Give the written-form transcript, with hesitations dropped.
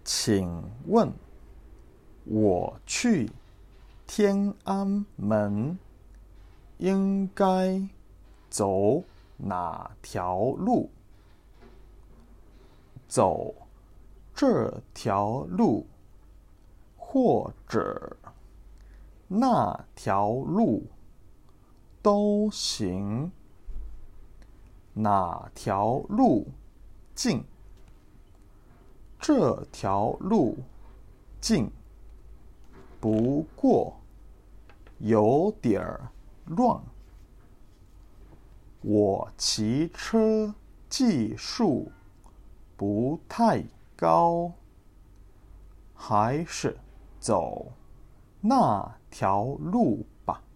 请问我去天安门应该走哪条路？走这条路，或者那条路都行。哪条路近？这条路近，不过有点乱。我骑车技术不太高，还是走那条路吧。